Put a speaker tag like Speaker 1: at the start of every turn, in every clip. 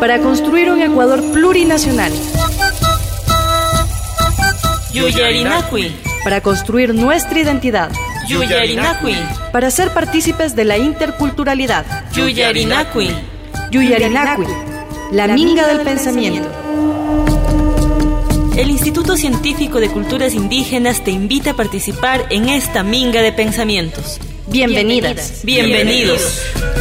Speaker 1: para construir un Ecuador plurinacional.
Speaker 2: Yuyarinacui,
Speaker 1: para construir nuestra identidad.
Speaker 2: Yuyarinacui,
Speaker 1: para ser partícipes de la interculturalidad.
Speaker 2: Yuyarinacui,
Speaker 1: Yuyarinacui, la minga del pensamiento.
Speaker 2: El Instituto Científico de Culturas Indígenas te invita a participar en esta minga de pensamientos.
Speaker 1: Bienvenidas.
Speaker 2: Bienvenidos.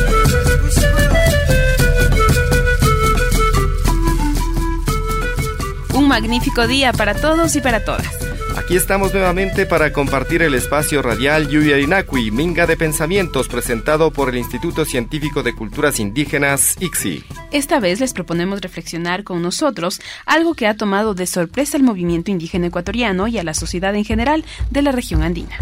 Speaker 3: Un magnífico día para todos y para todas.
Speaker 4: Aquí estamos nuevamente para compartir el espacio radial Yuyarinacui, Minga de Pensamientos, presentado por el Instituto Científico de Culturas Indígenas, ICSI.
Speaker 3: Esta vez les proponemos reflexionar con nosotros algo que ha tomado de sorpresa al movimiento indígena ecuatoriano y a la sociedad en general de la región andina.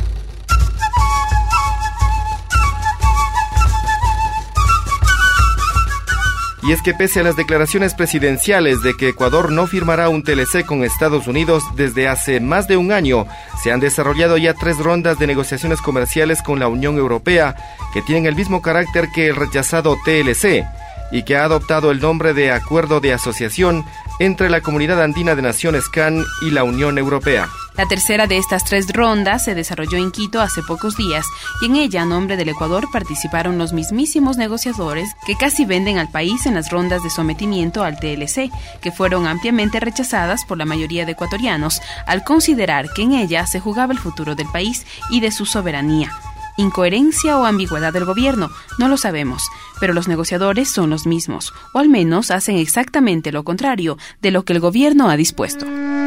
Speaker 4: Y es que pese a las declaraciones presidenciales de que Ecuador no firmará un TLC con Estados Unidos desde hace más de un año, se han desarrollado ya 3 rondas de negociaciones comerciales con la Unión Europea que tienen el mismo carácter que el rechazado TLC y que ha adoptado el nombre de Acuerdo de Asociación entre la Comunidad Andina de Naciones CAN y la Unión Europea.
Speaker 3: La tercera de estas 3 rondas se desarrolló en Quito hace pocos días y en ella, a nombre del Ecuador, participaron los mismísimos negociadores que casi venden al país en las rondas de sometimiento al TLC, que fueron ampliamente rechazadas por la mayoría de ecuatorianos al considerar que en ella se jugaba el futuro del país y de su soberanía. ¿Incoherencia o ambigüedad del gobierno? No lo sabemos, pero los negociadores son los mismos, o al menos hacen exactamente lo contrario de lo que el gobierno ha dispuesto.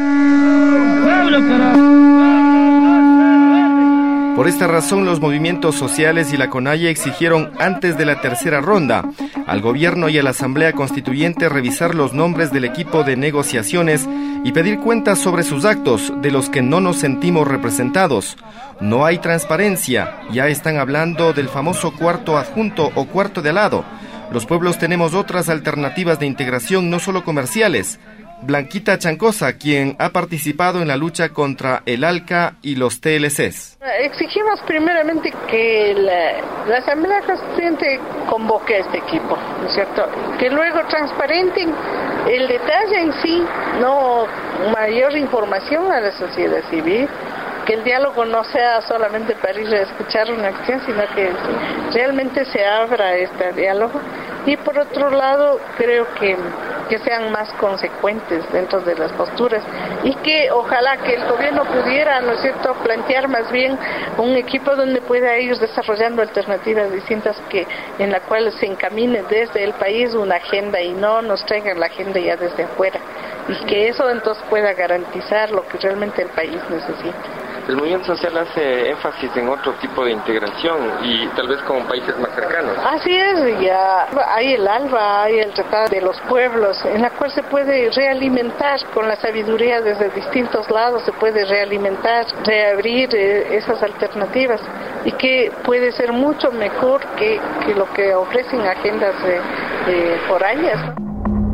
Speaker 4: Por esta razón, los movimientos sociales y la CONAIE exigieron antes de la tercera ronda al gobierno y a la Asamblea Constituyente revisar los nombres del equipo de negociaciones y pedir cuentas sobre sus actos, de los que no nos sentimos representados. No hay transparencia, ya están hablando del famoso cuarto adjunto o cuarto de al lado. Los pueblos tenemos otras alternativas de integración, no solo comerciales. Blanquita Chancosa, quien ha participado en la lucha contra el ALCA y los TLCs.
Speaker 5: Exigimos primeramente que la Asamblea Constituyente convoque a este equipo, ¿no es cierto? Que luego transparenten el detalle en sí, no mayor información a la sociedad civil, que el diálogo no sea solamente para ir a escuchar una acción, sino que realmente se abra este diálogo. Y por otro lado, creo que sean más consecuentes dentro de las posturas y que ojalá que el gobierno pudiera, ¿no es cierto?, plantear más bien un equipo donde pueda ir desarrollando alternativas distintas en la cual se encamine desde el país una agenda y no nos traigan la agenda ya desde afuera, y que eso entonces pueda garantizar lo que realmente el país necesita.
Speaker 6: El movimiento social hace énfasis en otro tipo de integración y tal vez con países más cercanos.
Speaker 5: Así es, ya hay el ALBA, hay el Tratado de los Pueblos, en la cual se puede realimentar con la sabiduría desde distintos lados, se puede realimentar, reabrir esas alternativas y que puede ser mucho mejor que lo que ofrecen agendas foráneas, ¿no?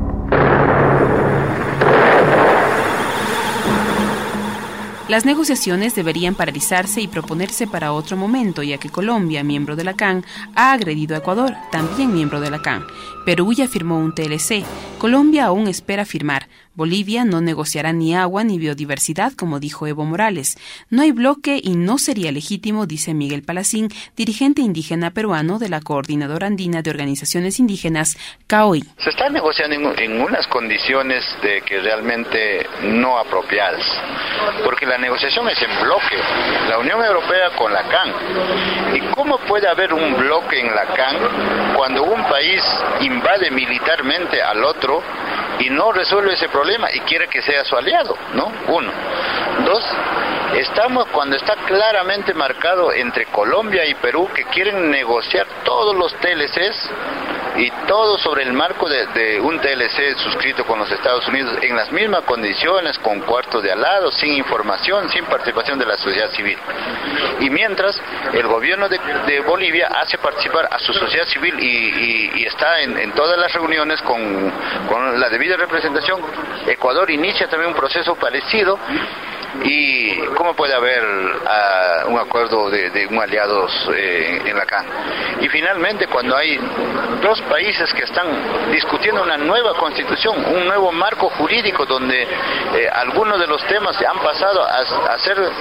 Speaker 3: Las negociaciones deberían paralizarse y proponerse para otro momento, ya que Colombia, miembro de la CAN, ha agredido a Ecuador, también miembro de la CAN. Perú ya firmó un TLC. Colombia aún espera firmar. Bolivia no negociará ni agua ni biodiversidad, como dijo Evo Morales. No hay bloque y no sería legítimo, dice Miguel Palacín, dirigente indígena peruano de la Coordinadora Andina de Organizaciones Indígenas, CAOI.
Speaker 7: Se está negociando en unas condiciones de que realmente no apropiadas, porque la negociación es en bloque, la Unión Europea con la CAN. ¿Y cómo puede haber un bloque en la CAN cuando un país invade militarmente al otro y no resuelve ese problema y quiere que sea su aliado, ¿no? 1. 2, estamos cuando está claramente marcado entre Colombia y Perú que quieren negociar todos los TLCs y todo sobre el marco de un TLC suscrito con los Estados Unidos en las mismas condiciones, con cuartos de al lado, sin información, sin participación de la sociedad civil. Y mientras el gobierno de Bolivia hace participar a su sociedad civil y está en todas las reuniones con la debida representación, Ecuador inicia también un proceso parecido ¿Y cómo puede haber un acuerdo de un aliados en la CAN? Y finalmente, cuando hay dos países que están discutiendo una nueva constitución, un nuevo marco jurídico donde algunos de los temas se han pasado a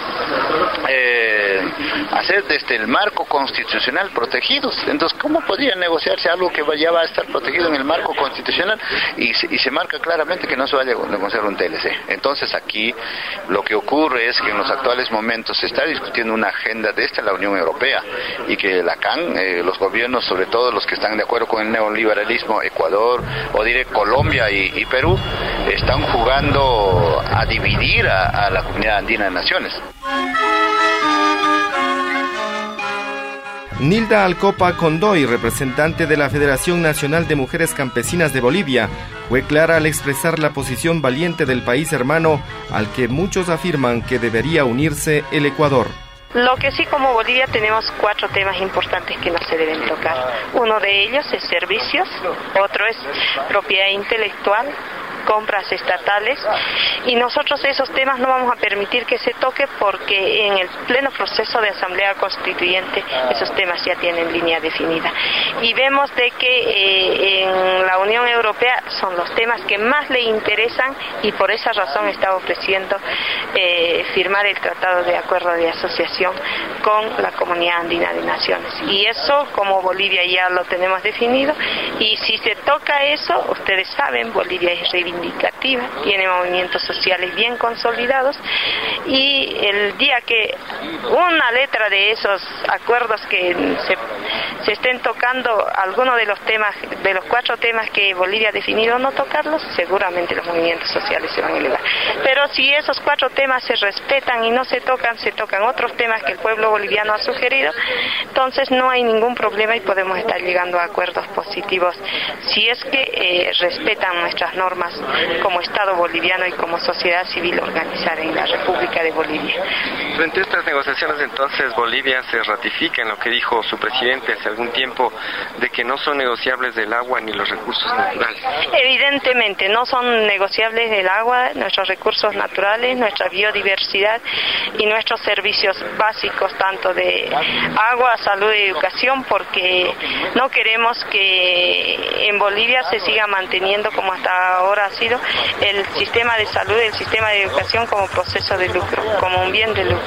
Speaker 7: ser desde el marco constitucional protegidos. Entonces, ¿cómo podría negociarse algo que ya va a estar protegido en el marco constitucional y se marca claramente que no se vaya a negociar un TLC? Entonces, aquí lo que ocurre es que en los actuales momentos se está discutiendo una agenda desde la Unión Europea y que la CAN, los gobiernos, sobre todo los que están de acuerdo con el neoliberalismo, Ecuador, o diré Colombia y Perú, están jugando a dividir a la comunidad andina de naciones.
Speaker 4: Nilda Alcopa Condoy, representante de la Federación Nacional de Mujeres Campesinas de Bolivia, fue clara al expresar la posición valiente del país hermano al que muchos afirman que debería unirse el Ecuador.
Speaker 8: Lo que sí, como Bolivia tenemos 4 temas importantes que no se deben tocar. Uno de ellos es servicios, otro es propiedad intelectual, compras estatales, y nosotros esos temas no vamos a permitir que se toque porque en el pleno proceso de asamblea constituyente esos temas ya tienen línea definida y vemos de que en la Unión Europea son los temas que más le interesan y por esa razón está ofreciendo firmar el Tratado de Acuerdo de Asociación con la Comunidad Andina de Naciones, y eso como Bolivia ya lo tenemos definido, y si se toca eso, ustedes saben, Bolivia es reivindicativa, tiene movimientos sociales bien consolidados, y el día que una letra de esos acuerdos que se estén tocando alguno de los temas, de los 4 temas que Bolivia ha definido no tocarlos, seguramente los movimientos sociales se van a elevar. Pero si esos 4 temas se respetan y no se tocan otros temas que el pueblo boliviano ha sugerido, entonces no hay ningún problema y podemos estar llegando a acuerdos positivos si es que respetan nuestras normas como Estado boliviano y como sociedad civil organizada en la República de Bolivia.
Speaker 6: Frente a estas negociaciones, entonces, Bolivia se ratifica en lo que dijo su presidente hace algún tiempo, de que no son negociables el agua ni los recursos naturales.
Speaker 8: Evidentemente, no son negociables el agua, nuestros recursos naturales, nuestra biodiversidad y nuestros servicios básicos, tanto de agua, salud y educación, porque no queremos que en Bolivia se siga manteniendo como hasta ahora ha sido el sistema de salud y el sistema de educación como proceso de lucro, como un bien de lucro.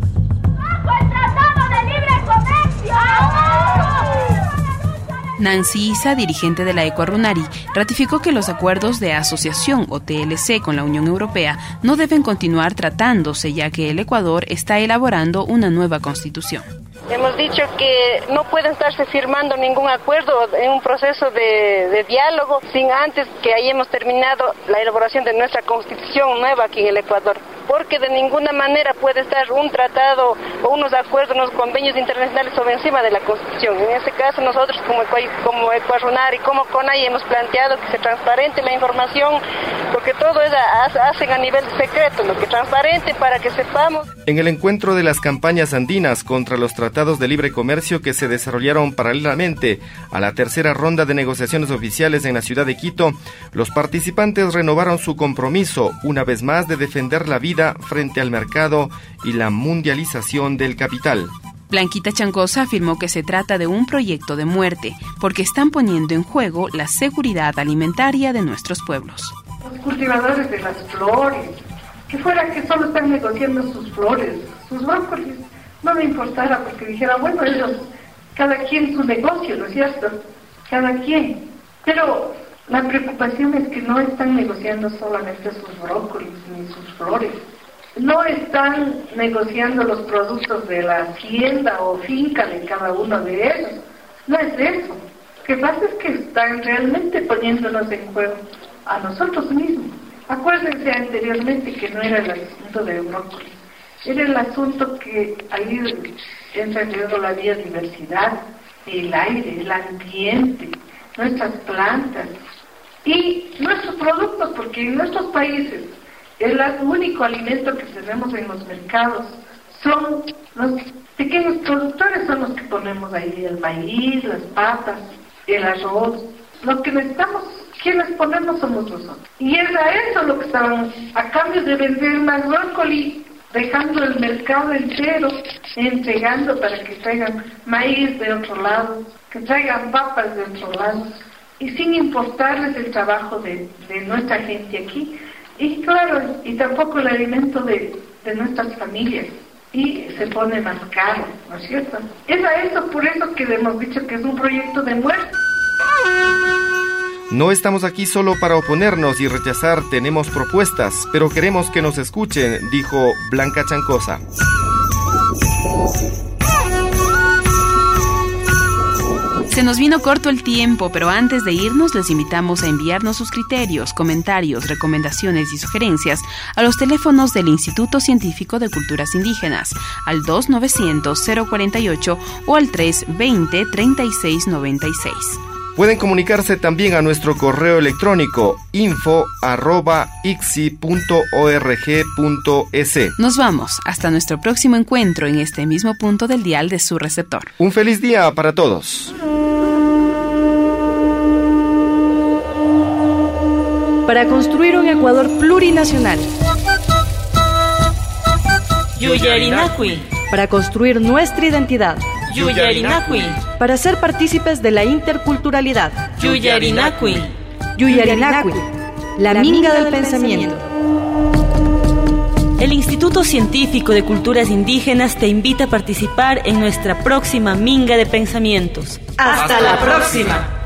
Speaker 3: Nancy Isa, dirigente de la Ecuarunari, ratificó que los acuerdos de asociación o TLC con la Unión Europea no deben continuar tratándose, ya que el Ecuador está elaborando una nueva constitución.
Speaker 5: Hemos dicho que no pueden estarse firmando ningún acuerdo en un proceso de diálogo sin antes que hayamos terminado la elaboración de nuestra constitución nueva aquí en el Ecuador. Porque de ninguna manera puede estar un tratado o unos acuerdos, unos convenios internacionales sobre encima de la Constitución. En ese caso nosotros como Ecuarunari y como CONAI hemos planteado que se transparente la información, porque todo eso hacen a nivel secreto, lo que transparente para que sepamos.
Speaker 4: En el encuentro de las campañas andinas contra los tratados de libre comercio que se desarrollaron paralelamente a la tercera ronda de negociaciones oficiales en la ciudad de Quito, los participantes renovaron su compromiso, una vez más, de defender la vida frente al mercado y la mundialización del capital.
Speaker 3: Blanquita Changosa afirmó que se trata de un proyecto de muerte, porque están poniendo en juego la seguridad alimentaria de nuestros pueblos.
Speaker 9: Los cultivadores de las flores, que fuera que solo están negociando sus flores, sus brócolis, no me importara porque dijera, bueno, ellos, cada quien su negocio, ¿no es cierto? Cada quien. Pero la preocupación es que no están negociando solamente sus brócolis ni sus flores. No están negociando los productos de la hacienda o finca de cada uno de ellos. No es eso. Lo que pasa es que están realmente poniéndonos en juego a nosotros mismos. Acuérdense anteriormente que no era el asunto de brócolis. Era el asunto que ahí entra en juego la biodiversidad, el aire, el ambiente, nuestras plantas y nuestros productos, porque en nuestros países el único alimento que tenemos en los mercados son los pequeños productores, son los que ponemos ahí, el maíz, las papas, el arroz. Lo que necesitamos, quienes ponemos somos nosotros. Y era eso lo que estaban, a cambio de vender más brócoli, dejando el mercado entero entregando para que traigan maíz de otro lado, que traigan papas de otro lado, y sin importarles el trabajo de nuestra gente aquí, y claro, y tampoco el alimento de nuestras familias, y se pone más caro, ¿no es cierto? Es a eso, por eso que hemos dicho que es un proyecto de muerte.
Speaker 4: No estamos aquí solo para oponernos y rechazar, tenemos propuestas, pero queremos que nos escuchen, dijo Blanca Chancosa.
Speaker 3: Se nos vino corto el tiempo, pero antes de irnos les invitamos a enviarnos sus criterios, comentarios, recomendaciones y sugerencias a los teléfonos del Instituto Científico de Culturas Indígenas, al 2900-048 o al 320-3696.
Speaker 4: Pueden comunicarse también a nuestro correo electrónico info@icsi.org.es.
Speaker 3: Nos vamos, hasta nuestro próximo encuentro en este mismo punto del dial de su receptor.
Speaker 4: Un feliz día para todos.
Speaker 1: Para construir un Ecuador plurinacional.
Speaker 2: Yuyarinacui.
Speaker 1: Para construir nuestra identidad.
Speaker 2: Yuyarinacui.
Speaker 1: Para ser partícipes de la interculturalidad.
Speaker 2: Yuyarinacui.
Speaker 1: Yuyarinacui, la minga del pensamiento.
Speaker 2: El Instituto Científico de Culturas Indígenas te invita a participar en nuestra próxima Minga de Pensamientos.
Speaker 1: ¡Hasta la próxima!